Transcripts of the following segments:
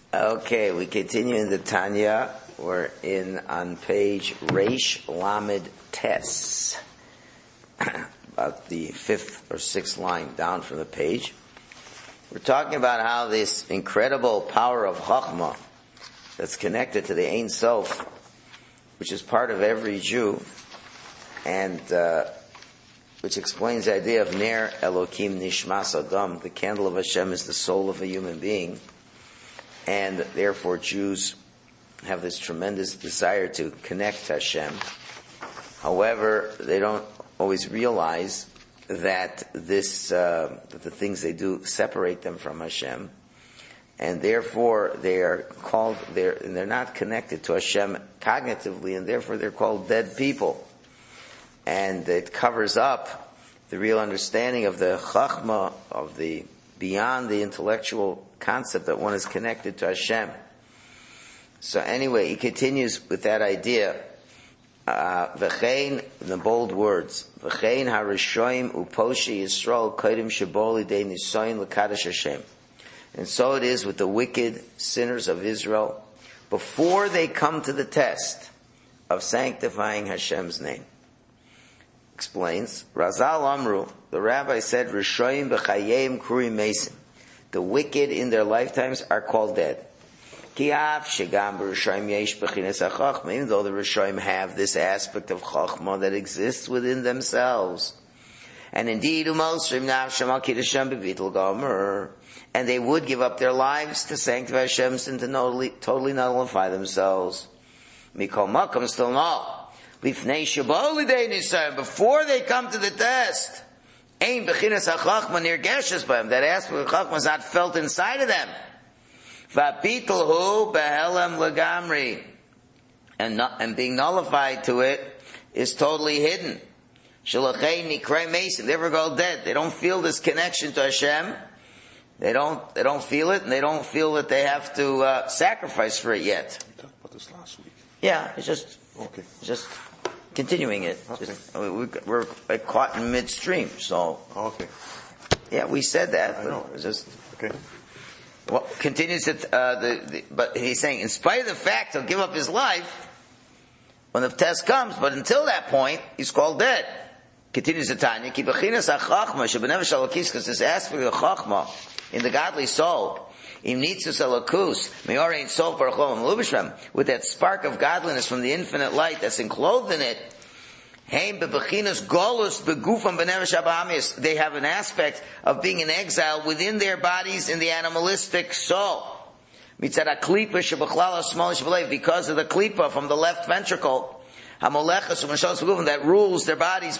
Okay, we continue in the Tanya. We're on page Reish Lamed Tes, about the 5th or 6th line down from the page. We're talking about how this incredible power of Chachma that's connected to the Ein Sof, which is part of every Jew, and which explains the idea of Ner Elokim Nishmas Adam. The candle of Hashem is the soul of a human being. And therefore Jews have this tremendous desire to connect to Hashem. However, they don't always realize that that the things they do separate them from Hashem. And therefore they're not connected to Hashem cognitively, and therefore they're called dead people. And it covers up the real understanding of the Chachma, of the beyond the intellectual concept that one is connected to Hashem. So anyway, he continues with that idea. V'chein, in the bold words, V'chein harishoim uposhi Yisrael kodim shebo lidei nisoyin l'kadosh Hashem. And so it is with the wicked sinners of Israel before they come to the test of sanctifying Hashem's name. Explains, Razal Amru, the rabbi said, Rishoyim b'chayim kruim mesim. The wicked in their lifetimes are called dead. Ki'af shegam b'rishoyim yesh b'chines ha'chachma. Even though the Rishoyim have this aspect of chachma that exists within themselves. And indeed, umosrim nafshem al kiddushem b'vitul gomer. And they would give up their lives to sanctify Hashem and to totally nullify themselves. Mikol makam still no. Before they come to the test, that aspect of Chachma is not felt inside of them. And being nullified to it is totally hidden. They never go dead. They don't feel this connection to Hashem. They don't feel it, and they don't feel that they have to sacrifice for it yet. We talked about this last week. Yeah, it's just continuing it. Okay. We're caught in midstream, so. Okay. Yeah, we said that. I know. Okay. Well, continues it. But he's saying, in spite of the fact he'll give up his life when the test comes, but until that point, he's called dead. Continues the Tanya, because this aspect of chachma in the godly soul, with that spark of godliness from the infinite light that's enclosed in it, they have an aspect of being in exile within their bodies in the animalistic soul. Because of the klipa from the left ventricle, that rules their bodies,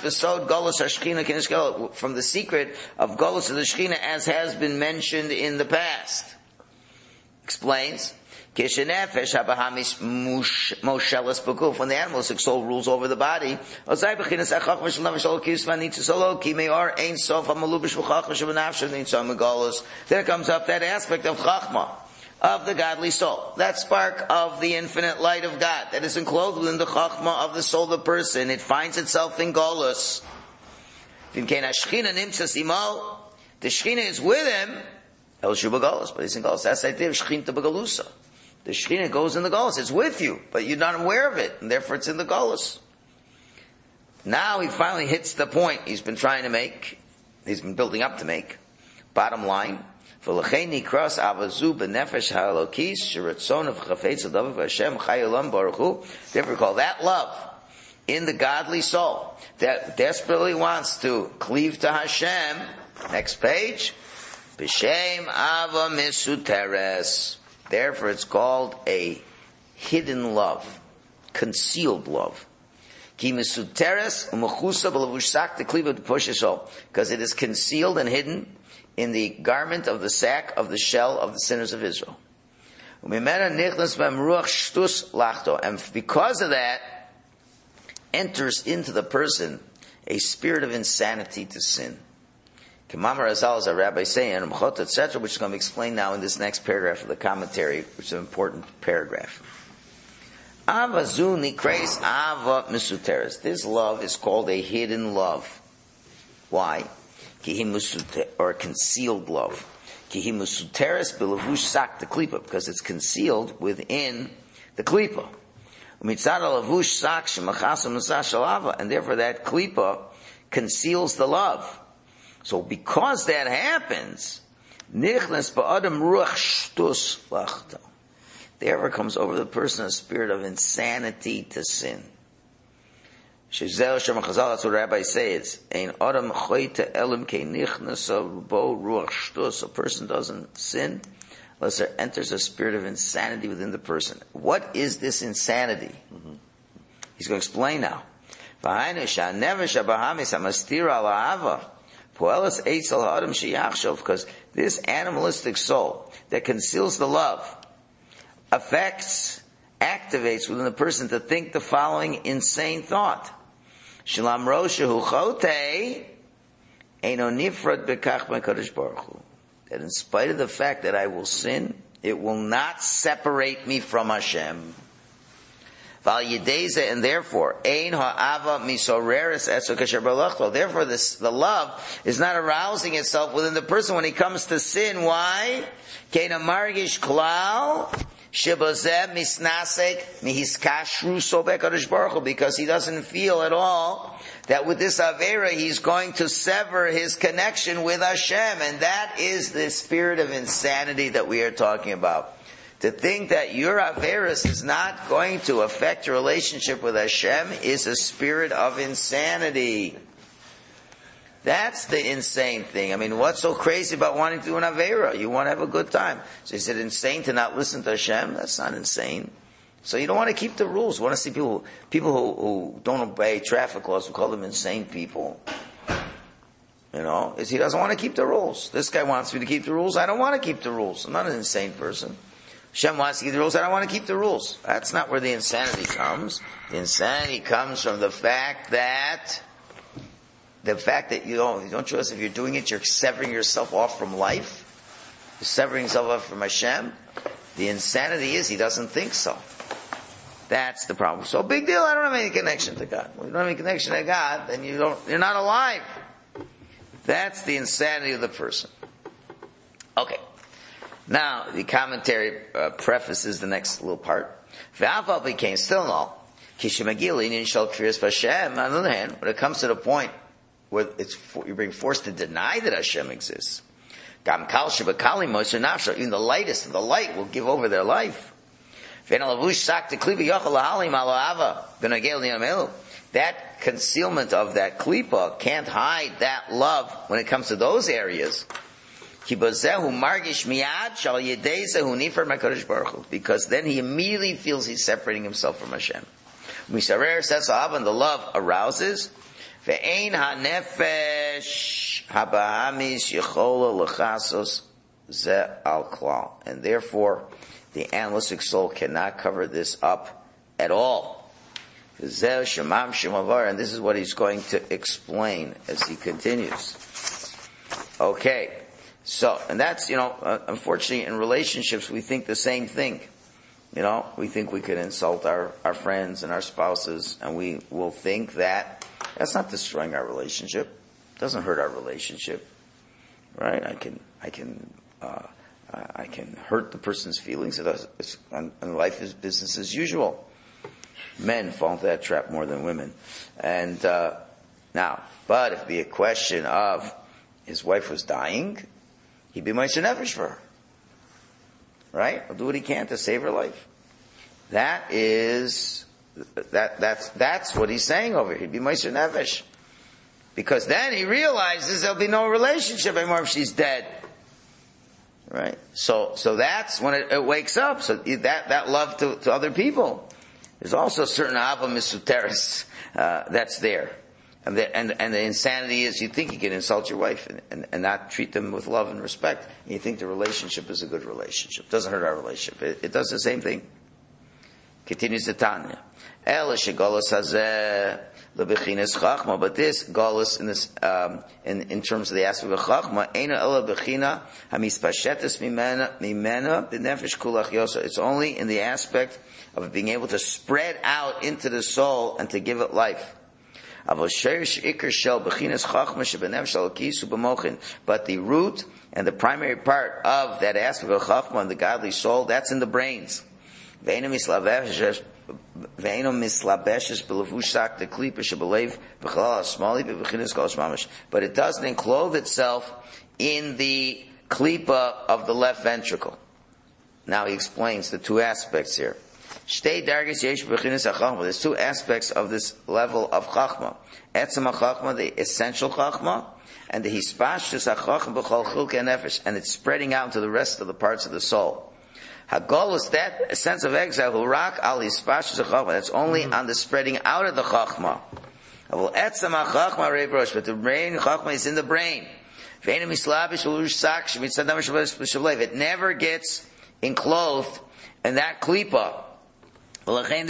from the secret of Golus of the Shechina, as has been mentioned in the past. Explains, when the animalistic soul rules over the body, then comes up that aspect of Chachma, of the godly soul, that spark of the infinite light of God that is enclosed within the Chachma of the soul of the person. It finds itself in Golus. The Shechina is with him, El Shubagolus, but he's in Golus. That's the idea of Shechinta Bagalusa. The Shechina goes in the Golus. It's with you, but you're not aware of it, and therefore it's in the Golus. Now he finally hits the point he's been trying to make, he's been building up to make. Bottom line, therefore call that love in the godly soul that desperately wants to cleave to Hashem. Next page. B'shem ava misuteres. Therefore it's called a hidden love, concealed love. Ki misuteres u'mechusa b'levushak tekliva t'poshesol. Because it is concealed and hidden in the garment of the sack of the shell of the sinners of Israel. And because of that, enters into the person a spirit of insanity to sin. Kamamar Azal is a rabbi saying, etc., which is going to be explained now in this next paragraph of the commentary, which is an important paragraph. Avazu nikreis ava misuteres. This love is called a hidden love. Why? Or concealed love. Kihimusuteres bilavush sak the klipa, because it's concealed within the klipa. Umitzad alavush sak shemachasam nasashalava, and therefore that klipa conceals the love. So because that happens, nichnas ba'adam ruach shtus lachta. There comes over the person a spirit of insanity to sin. That's what rabbis say. It's ein adam choyte elim ke nichnas bo ruach shtus. A person doesn't sin unless there enters a spirit of insanity within the person. What is this insanity? Mm-hmm. He's going to explain now. Because this animalistic soul that conceals the love activates within the person to think the following insane thought. That in spite of the fact that I will sin, it will not separate me from Hashem. And therefore, therefore the love is not arousing itself within the person when he comes to sin. Why? Because he doesn't feel at all that with this Avera he's going to sever his connection with Hashem. And that is the spirit of insanity that we are talking about. To think that your Averis is not going to affect your relationship with Hashem is a spirit of insanity. That's the insane thing. I mean, what's so crazy about wanting to do an Avera? You want to have a good time. So is it insane to not listen to Hashem? That's not insane. So you don't want to keep the rules. You want to see people who don't obey traffic laws, we call them insane people. You know, he doesn't want to keep the rules. This guy wants me to keep the rules. I don't want to keep the rules. I'm not an insane person. Hashem wants to keep the rules. I don't want to keep the rules. That's not where the insanity comes. The insanity comes from the fact that you don't trust if you're doing it, you're severing yourself off from life. You're severing yourself off from Hashem. The insanity is he doesn't think so. That's the problem. So big deal, I don't have any connection to God. When you don't have any connection to God, then you're not alive. That's the insanity of the person. Okay. Now, the commentary prefaces the next little part. V'afal became still no. Kishimagili ninshal kfiras Hashem. On the other hand, when it comes to the point where you're being forced to deny that Hashem exists, even the lightest of the light will give over their life. That concealment of that klipa can't hide that love when it comes to those areas. Because then he immediately feels he's separating himself from Hashem. And the love arouses. And therefore, the animalistic soul cannot cover this up at all. And this is what he's going to explain as he continues. Okay. So, and that's, unfortunately in relationships we think the same thing. We think we can insult our friends and our spouses, and we will think that that's not destroying our relationship. It doesn't hurt our relationship. Right? I can hurt the person's feelings. And life is business as usual. Men fall into that trap more than women. And, now, but if it be a question of his wife was dying, he'd be Moshe Nefesh for her. Right? He'll do what he can to save her life. That's what he's saying over here. He'd be Moshe Nefesh. Because then he realizes there'll be no relationship anymore if she's dead. Right? So that's when it wakes up. So that love to other people. There's also a certain Ava Misuteris, that's there. And the insanity is you think you can insult your wife and not treat them with love and respect. And you think the relationship is a good relationship. It doesn't hurt our relationship. It does the same thing. Continues the Tanya. But this galus in this in terms of the aspect of chachma, it's only in the aspect of being able to spread out into the soul and to give it life. But the root and the primary part of that aspect of Chachma and the godly soul, that's in the brains. But it doesn't enclose itself in the klipa of the left ventricle. Now he explains the two aspects here. There's two aspects of this level of Chachma. Etzem HaChachma, the essential Chachma, and the Hispashtus HaChachma b'chol chilkei nefesh, and it's spreading out into the rest of the parts of the soul. Hagolus, that sense of exile, hurak al Hispashtus HaChachma, that's only on the spreading out of the Chachma. Etzem HaChachma rei brosh, but the brain Chachma is in the brain. It never gets enclosed in that klipa. So things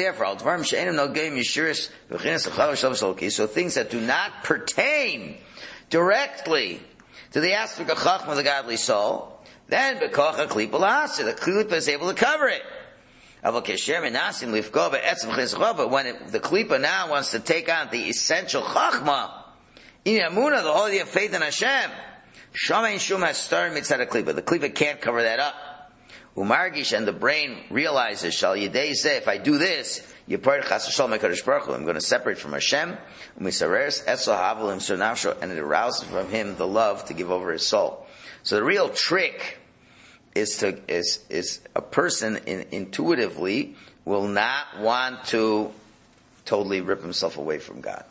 that do not pertain directly to the aspect of Chachma, the godly soul, then the klipa is able to cover it. But when the klipa now wants to take on the essential Chachma, the whole idea of faith in Hashem, the klipa can't cover that up. Umargish, and the brain realizes, shall yedei say, if I do this, I'm going to separate from Hashem, and it arouses from him the love to give over his soul. So the real trick is a person intuitively will not want to totally rip himself away from God.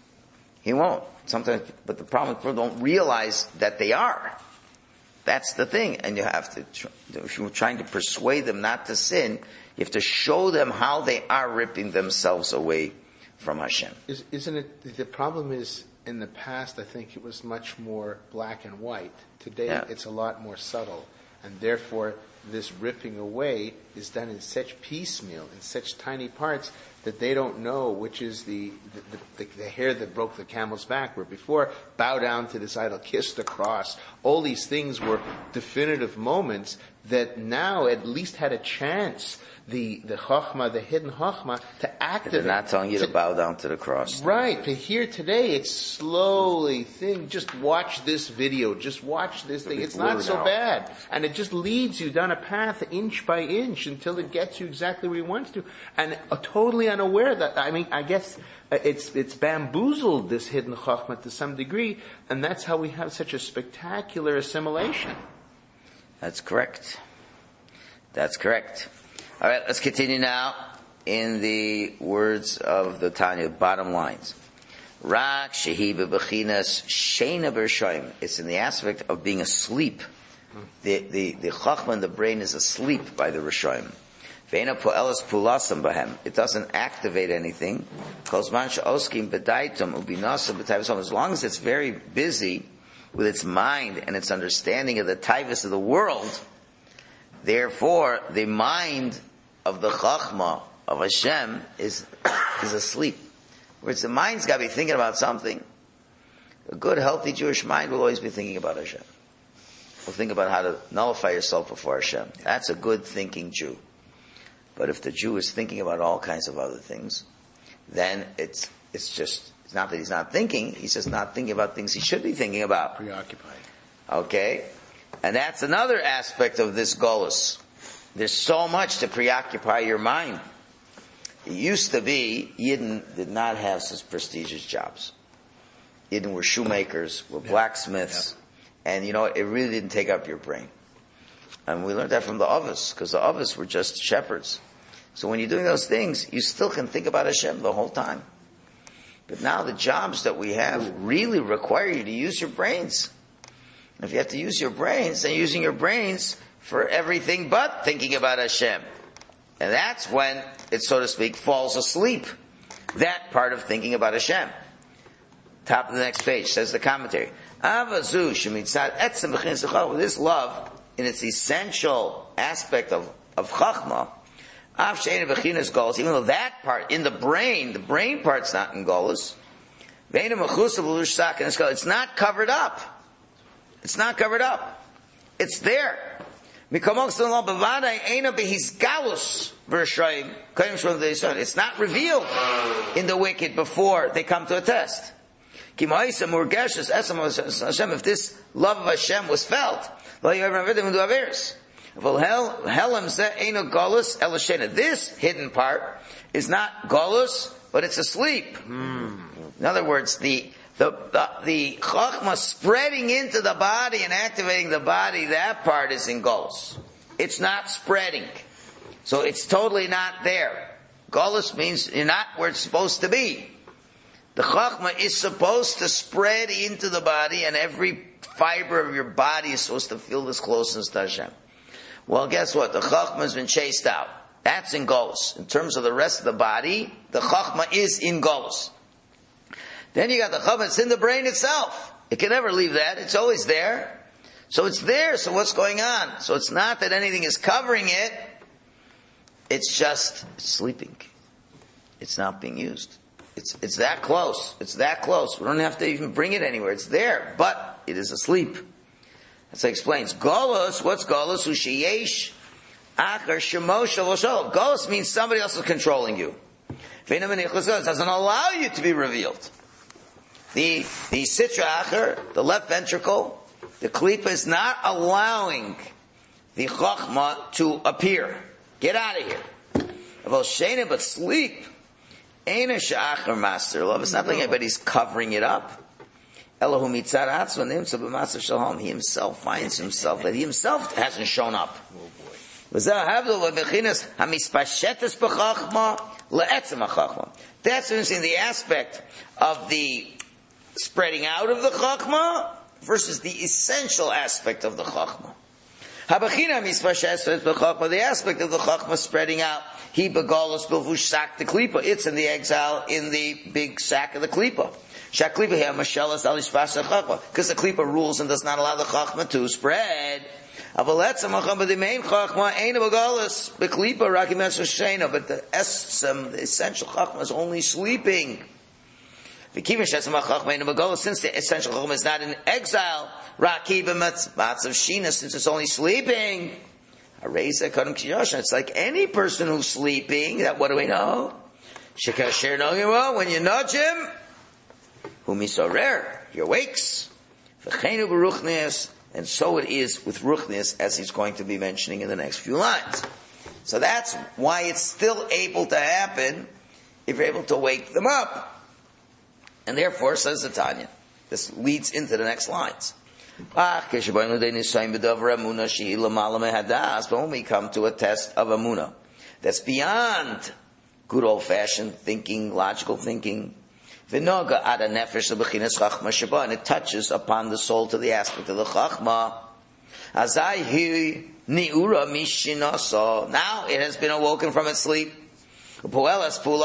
He won't. Sometimes, but the problem is people don't realize that they are. That's the thing. And you have to, if you're trying to persuade them not to sin, you have to show them how they are ripping themselves away from Hashem. Isn't it, the problem is, in the past, I think it was much more black and white. Today, it's a lot more subtle. And therefore, this ripping away is done in such piecemeal, in such tiny parts, that they don't know which is the hair that broke the camel's back, where before, bow down to this idol, kiss the cross. All these things were definitive moments that now at least had a chance, the Chachma, the hidden Chachma, to activate. They're not telling you to bow down to the cross. Right. To hear today, it's slowly just watch this video, just watch this thing. It's not so bad. And it just leads you down a path inch by inch until it gets you exactly where you want to. And totally unaware that, I guess it's bamboozled this hidden Chachma to some degree, and that's how we have such a spectacular assimilation. That's correct. That's correct. All right, let's continue now in the words of the Tanya, bottom lines. Rak shehi bebechinas sheina b'rshayim. It's in the aspect of being asleep. The Chachma in the brain is asleep by the Rishayim. Ve'ena po'elas pulasam b'hem. It doesn't activate anything. Kozman she'oskim b'daitum ubinasam b'tayvus. As long as it's very busy with its mind and its understanding of the taivus of the world, therefore the mind of the Chachma of Hashem is asleep. Whereas the mind's got to be thinking about something. A good, healthy Jewish mind will always be thinking about Hashem. Will think about how to nullify yourself before Hashem. That's a good thinking Jew. But if the Jew is thinking about all kinds of other things, then it's not that he's not thinking, he's just not thinking about things he should be thinking about. Preoccupied. Okay? And that's another aspect of this golus. There's so much to preoccupy your mind. It used to be, Yidden did not have such prestigious jobs. Yidden were shoemakers, were blacksmiths, and it really didn't take up your brain. And we learned that from the Avos, because the Avos were just shepherds. So when you're doing those things, you still can think about Hashem the whole time. But now the jobs that we have really require you to use your brains. If you have to use your brains, then you're using your brains for everything but thinking about Hashem. And that's when it, so to speak, falls asleep. That part of thinking about Hashem. Top of the next page, says the commentary. This love, in its essential aspect of Chachma, even though that part, in the brain part's not in Golus, it's not covered up. It's not covered up. It's there. It's not revealed in the wicked before they come to a test. If this love of Hashem was felt, this hidden part is not golus, but it's a sleep. In other words, the chachma spreading into the body and activating the body, that part is in golus. It's not spreading. So it's totally not there. Golus means you're not where it's supposed to be. The chachma is supposed to spread into the body, and every fiber of your body is supposed to feel this closeness to Hashem. Well, guess what? The chachma has been chased out. That's in golus. In terms of the rest of the body, the chachma is in golus. Then you got the chachma, it's in the brain itself. It can never leave that. It's always there. So it's there. So what's going on? So it's not that anything is covering it. It's just sleeping. It's not being used. It's that close. It's that close. We don't have to even bring it anywhere. It's there, but it is asleep. That's how it explains. Golus, what's golus? Ushiyesh achar shemo shaloshol. Golus means somebody else is controlling you. It doesn't allow you to be revealed. The sitra achar, the left ventricle, the klipa is not allowing the chachma to appear. Get out of here. But sleep. It's not like anybody's covering it up. He himself finds himself that he himself hasn't shown up. That's interesting, the aspect of the spreading out of the chachma versus the essential aspect of the chachma. The aspect of the chachma spreading out, he begolus bilvush sak the klipa. It's in the exile in the big sack of the klipa. Because the klipa rules and does not allow the chachma to spread. But the essential chachma is only sleeping. Since the essential chachma is not in exile, since it's only sleeping, it's like any person who's sleeping. That what do we know? When you nudge him, he awakes. And so it is with ruchnius, as he's going to be mentioning in the next few lines. So that's why it's still able to happen if you're able to wake them up. And therefore, says the Tanya, this leads into the next lines. But when we come to a test of Amunah, that's beyond good old-fashioned thinking, logical thinking, and it touches upon the soul to the aspect of the Chachma. Now it has been awoken from its sleep. Now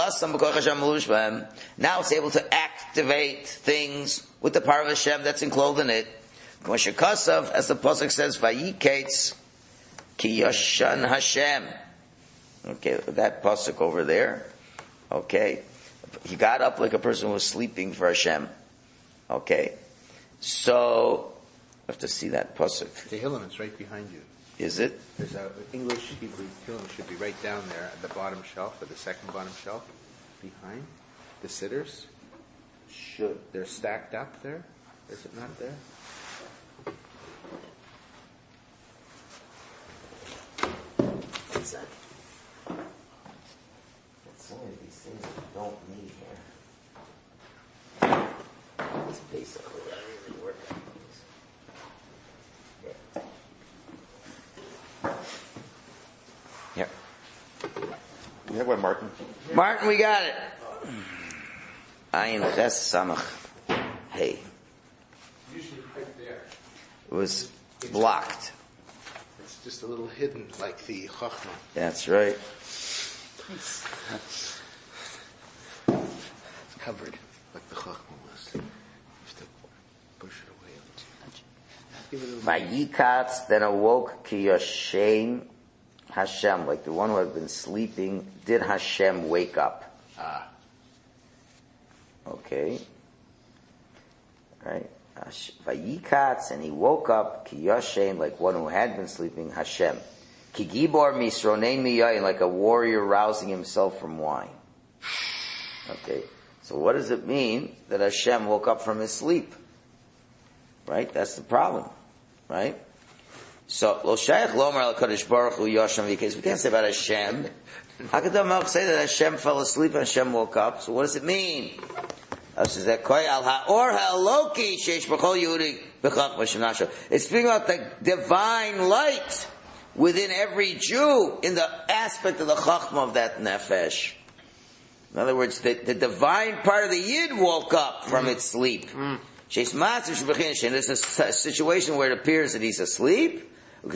it's able to activate things with the power of Hashem that's enclosed in it. As the Pasuk says, Vayiketz ki yashan Hashem. Okay, that Pasuk over there. Okay. He got up like a person who was sleeping for Hashem. Okay. So, I have to see that Pasuk. The Tehillim is right behind you. Is it? There's an English Hebrew Tehillim should be right down there at the bottom shelf, or the second bottom shelf, behind the sitters. Should. They're stacked up there. Is it not there? What's that? Some of these things we don't need here. It's basically what I really work on these. Here. You have one, Martin? Martin, we got it. Ayin Ches Samach. Hey. It was blocked. It's just a little hidden, like the Chachma. That's right. It's covered, like the Chachma was. You have to push it away. Vayikatz, then awoke ki yashem Hashem, like the one who had been sleeping. Did Hashem wake up? Ah. Okay. Right. Vayikatz, and he woke up, ki yashem, like one who had been sleeping, Hashem. Ki gibor misronein miyayin, like a warrior rousing himself from wine. Okay, so what does it mean that Hashem woke up from his sleep? Right? That's the problem. Right? So, lo shayach lomar al Kadosh Baruch Hu yasham v'yikatz. We can't say about Hashem. How could the Melch say that Hashem fell asleep and Hashem woke up? So what does it mean? It's speaking about the divine light within every Jew in the aspect of the chachma of that nefesh. In other words, the divine part of the Yid woke up from its sleep. There's a situation where it appears that he's asleep. But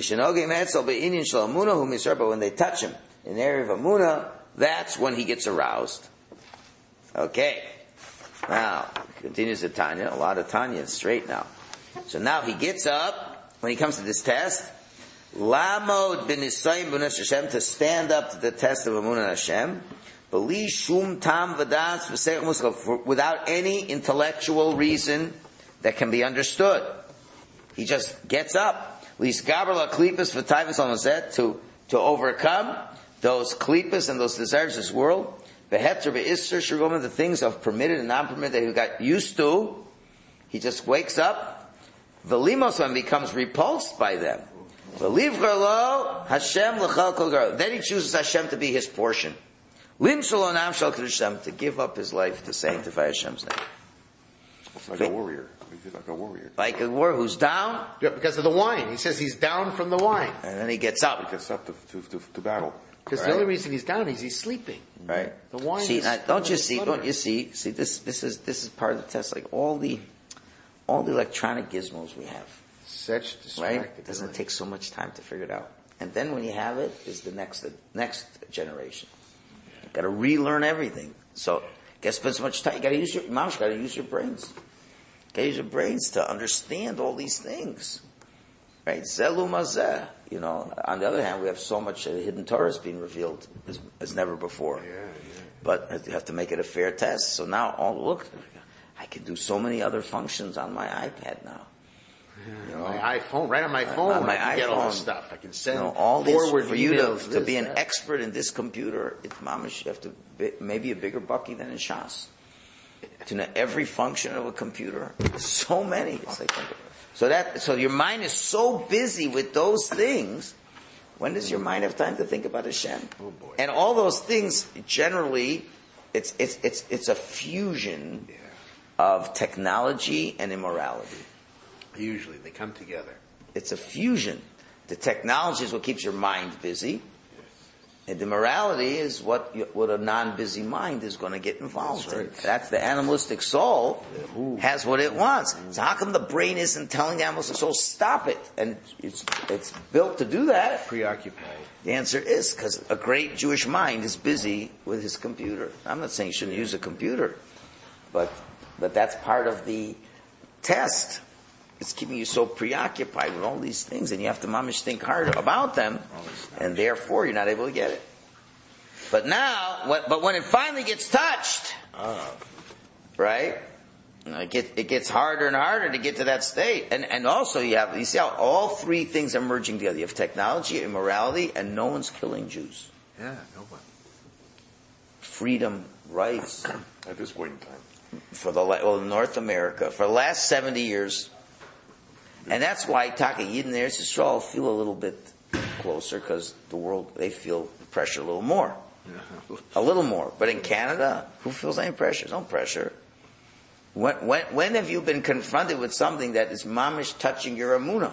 when they touch him in the area of Amunah, that's when he gets aroused. Okay. Now, continues the Tanya, a lot of Tanya straight now. So now he gets up, when he comes to this test, Lamod bin Nisayim bin Hashem, to stand up to the test of Amunah Hashem, B'li shum tam v'das v'seich muskal, without any intellectual reason that can be understood. He just gets up, L'isgaber la'klipos v'tayvus al-mazet, to overcome those klipos and those desires of this world, the things of permitted and non-permitted that he got used to, he just wakes up, and becomes repulsed by them. Then he chooses Hashem to be his portion. To give up his life to sanctify Hashem's name. It's like a warrior. He's like a warrior. Like a warrior who's down. Yeah, because of the wine. He says he's down from the wine. And then he gets up. He gets up to battle. Because the only reason he's down is he's sleeping. Right. The wine. See, now, don't you see? This is part of the test. Like all the electronic gizmos we have. Such distractibility. Right? It doesn't take so much time to figure it out. And then when you have it, is the next generation. You've got to relearn everything. So, got to spend so much time. You got to use your brains. You got to use your brains to understand all these things. Right? Zelu mazeh. You know, on the other hand, we have so much hidden Torah is being revealed as never before. Yeah. But you have to make it a fair test. So now, look, I can do so many other functions on my iPad now. You know, my iPhone, right on my phone, on my I can iPhone, get all this stuff. I can send all forward this for you emails, to be an expert in this computer. It's mamish. You have to be maybe a bigger bucky than in Shas to know every function of a computer. So many. It's like, so your mind is so busy with those things. When does your mind have time to think about Hashem? Oh boy! And all those things generally, it's a fusion of technology and immorality. Usually they come together. It's a fusion. The technology is what keeps your mind busy. And the morality is what a non-busy mind is going to get involved in. That's the animalistic soul has what it wants. So how come the brain isn't telling the animalistic soul, stop it? And it's built to do that. Preoccupied. The answer is because a great Jewish mind is busy with his computer. I'm not saying you shouldn't use a computer, but that's part of the test. It's keeping you so preoccupied with all these things, and you have to mamish think hard about them, and therefore you're not able to get it. But now, but when it finally gets touched, right? It gets harder and harder to get to that state, and also you see how all three things are merging together. You have technology, immorality, and no one's killing Jews. Yeah, no one. Freedom, rights. At this point in time. In North America, for the last 70 years. And that's why Taka Yidden and Eretz Yisrael feel a little bit closer, because the world, they feel the pressure a little more. A little more. But in Canada, who feels any pressure? No pressure. When have you been confronted with something that is mamish touching your emunah?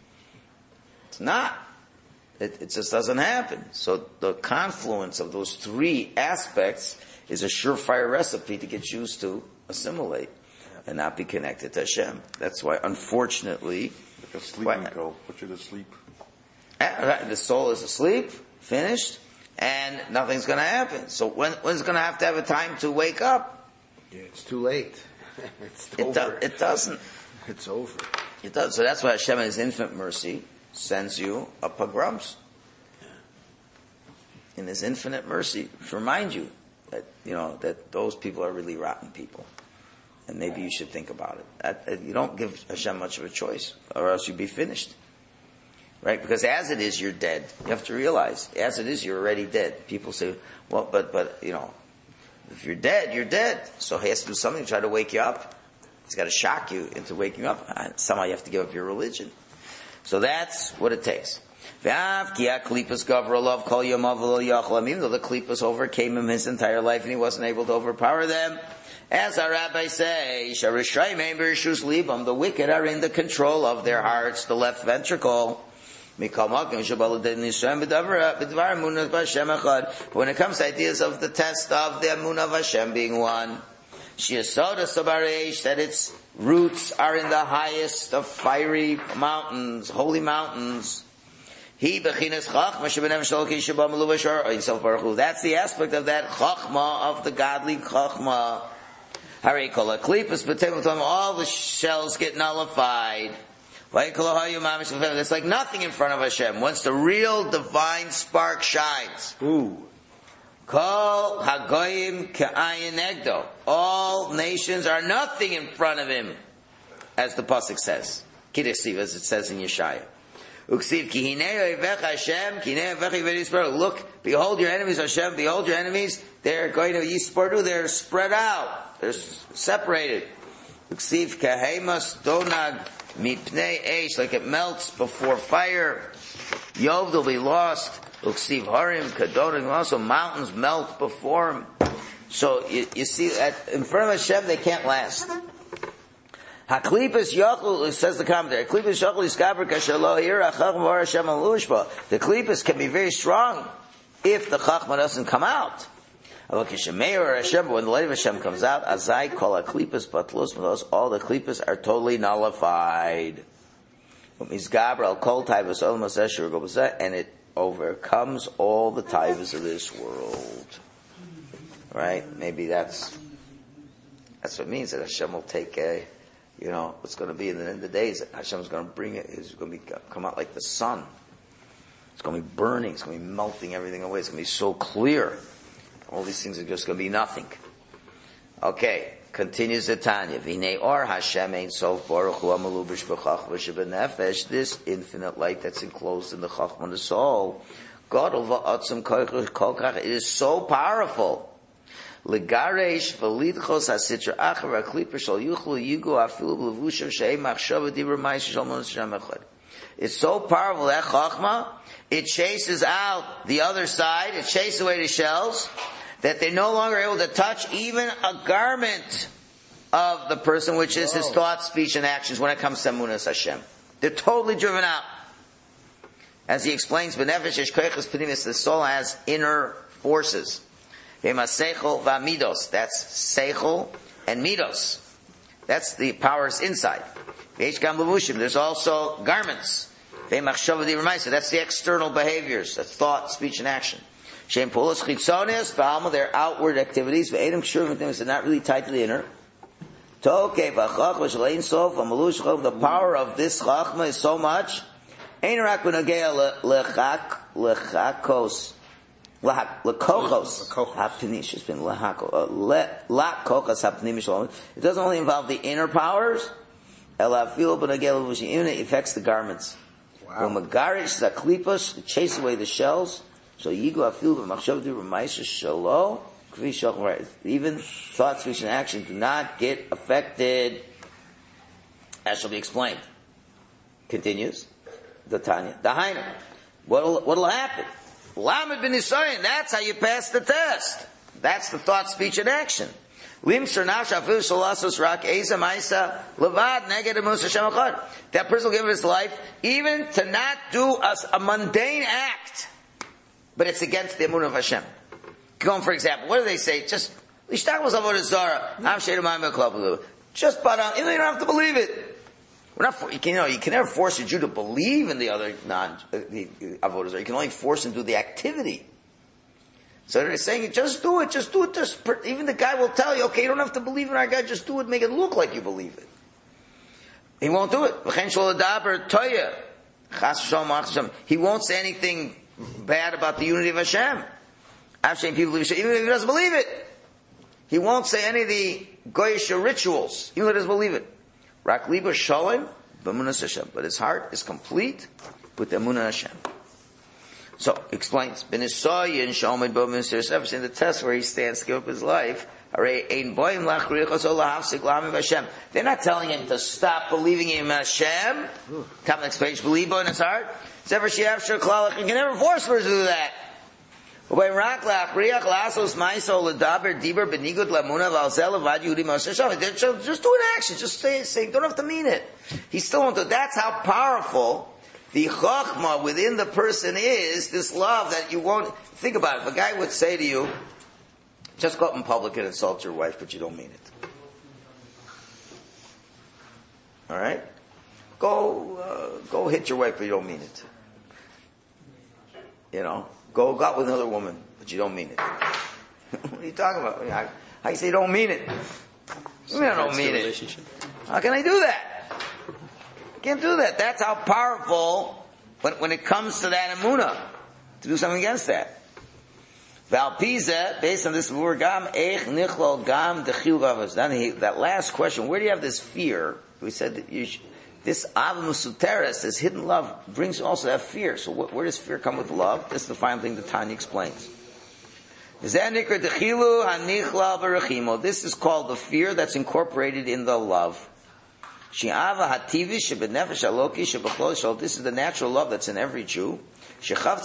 It's not. It just doesn't happen. So the confluence of those three aspects is a surefire recipe to get Jews to assimilate and not be connected to Hashem. That's why, unfortunately, like a sleeping pill. Put you to sleep. The soul is asleep, finished, and nothing's going to happen. So when's going to have a time to wake up? Yeah, it's too late. It's over. It doesn't. It's over. It does. So that's why Hashem, in His infinite mercy, sends you a pogroms. In His infinite mercy, to remind you that that those people are really rotten people. And maybe you should think about it. You don't give Hashem much of a choice, or else you'd be finished. Right? Because as it is, you're dead. You have to realize, as it is, you're already dead. People say, well, but, if you're dead, you're dead. So he has to do something to try to wake you up. He's got to shock you into waking up. Somehow you have to give up your religion. So that's what it takes. Even though the Klippas overcame him his entire life and he wasn't able to overpower them, as our rabbis say, the wicked are in the control of their hearts, the left ventricle. When it comes to ideas of the test of the Emunah of Hashem being one, that its roots are in the highest of fiery mountains, holy mountains. That's the aspect of that chachma, of the godly chachma. All the shells get nullified. It's like nothing in front of Hashem. Once the real divine spark shines. Kol hagoyim ka'ayin negdo. All nations are nothing in front of him, as the pasuk says. Kiddusiv, as it says in Yeshaya. Uksiv ki hinei oivech Hashem, ki hinei oivech Yisrael. Look, behold your enemies, Hashem. Behold your enemies. They're going to Yispardu. They're spread out. They're separated. Uksiv kahemas donag mipnei eish, like it melts before fire. Yov will be lost. Uksiv harim kadorim. Also, mountains melt before him. So you see, in front of Hashem, they can't last. Haklipas yachul, says the commentary. Haklipas yachul iskaber kashalo ira chachma var Hashem al ushba. The klipas can be very strong if the chachma doesn't come out. When the light of Hashem comes out, azai kol haklipas batlos, all the klipas are totally nullified. And it overcomes all the taivas of this world. Right? Maybe that's what it means, that Hashem will take what's going to be in the end of the days. Hashem's going to bring it. It's going to come out like the sun. It's going to be burning. It's going to be melting everything away. It's going to be so clear. All these things are just going to be nothing. Okay, continues the Tanya. V'nei or Hashem ein sof baruch hu amalubish b'chachma shebenefesh. This infinite light that's enclosed in the chachma of the soul, gadol va'atzum kolkach. It is so powerful. Legaresh v'lidchos hasitra achar ha'klipa shal yuchlu yigu afilu b'levushav she'ei machshava dibur ma'is shal mon Hashem echad. It's so powerful, that chachma, it chases out the other side, it chases away the shells, that they're no longer able to touch even a garment of the person, which is his thought, speech, and actions when it comes to Emunas Hashem. They're totally driven out. As he explains, B'nefesh yesh koyches pnimis, the soul has inner forces. Seichel v'amidos. That's seichel and midos. That's the powers inside. There's also garments. That's the external behaviors. That's thought, speech, and action. Their outward activities. They're not really tied to the inner. The power of this chachma is so much. It doesn't only involve the inner powers. It affects the garments. Wow. It chases away the shells. So even thought, speech, and action do not get affected. That shall be explained. Continues the Tanya. Dahainu. What'll happen? Lamed bin Nisayin. That's how you pass the test. That's the thought, speech, and action. That person will give his life even to not do a mundane act, but it's against the Emunah of Hashem. Going, for example, what do they say? Just just but you don't have to believe it. We're not, you can never force a Jew to believe in the other the avodah zarah. You can only force him to do the activity. So they're saying, just do it. Even the guy will tell you, okay, you don't have to believe in our God, just do it, make it look like you believe it. He won't do it. He won't say anything bad about the unity of Hashem. Even if he doesn't believe it. He won't say any of the goyish rituals, even though he doesn't believe it. Rak liba shalom b'emunas Hashem, but his heart is complete with the emunah Hashem. So explains, b'nisoyin shalom b'emunas Hashem, in the test where he stands to give up his life. They're not telling him to stop believing in Hashem. Come next page, believe in his heart. You can never force her to do that. Just do an action. Just say, don't have to mean it. He still won't do it. That's how powerful the chachma within the person is, this love that you won't, think about it. If a guy would say to you, just go up in public and insult your wife, but you don't mean it. All right? Go hit your wife, but you don't mean it. You know? Go out with another woman, but you don't mean it. What are you talking about? I say don't mean it. I don't mean it. How can I do that? I can't do that. That's how powerful, when it comes to that emunah, to do something against that. Valpiza, based on this word, gam eich nichlol gam dechil gavos. Then that last question, where do you have this fear? We said that this avamusuteres, this hidden love, brings also that fear. So where does fear come with love? This is the final thing that Tanya explains. This is called the fear that's incorporated in the love. This is the natural love that's in every Jew. That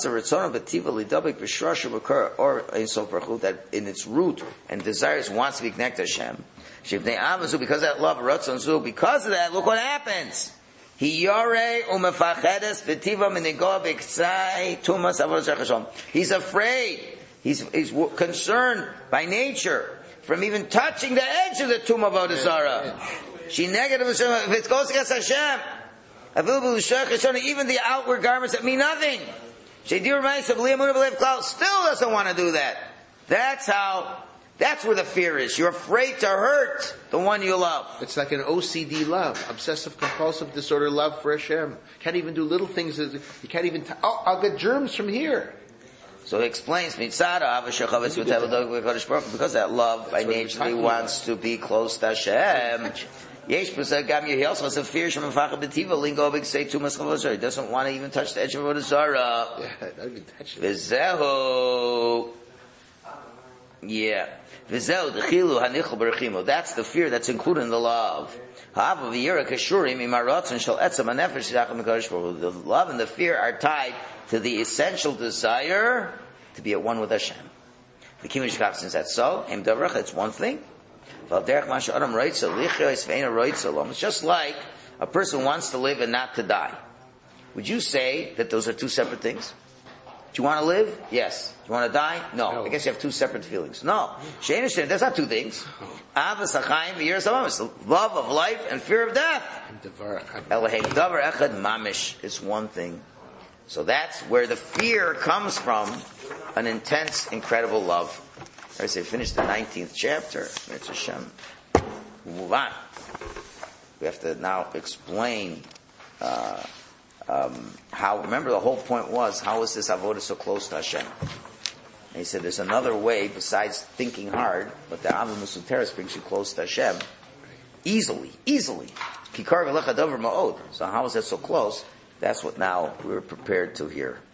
in its root and desires wants to be connected to Hashem. Because of that love, because of that, look what happens. He's afraid. He's concerned by nature from even touching the edge of the tomb of Avodah Zarah. She negative if it goes against Hashem. Even the outward garments that mean nothing. Still doesn't want to do that. That's where the fear is. You're afraid to hurt the one you love. It's like an OCD love, obsessive compulsive disorder love for Hashem. Can't even do little things. You can't even, I'll get germs from here. So it explains, because that love by nature he wants to be close to Hashem. He also has a fear. He doesn't want to even touch the edge of Avodah Zarah. Yeah, not even touch it. That's the fear that's included in the love. The love and the fear are tied to the essential desire to be at one with Hashem. Since that's so, it's one thing. It's just like a person wants to live and not to die. Would you say that those are two separate things? Do you want to live? Yes. Do you want to die? No. I guess you have two seperate feelings. No. That's not two things. Love of life and fear of death. It's one thing. So that's where the fear comes from, an intense, incredible love. I say, finish the 19th chapter. Move on. We have to now explain how. Remember, the whole point was, how is this avodah so close to Hashem? And he said, there's another way besides thinking hard, but the avodah musuteres brings you close to Hashem easily. Kikar v'lecha davar ma'od. So how is that so close? That's what now we're prepared to hear.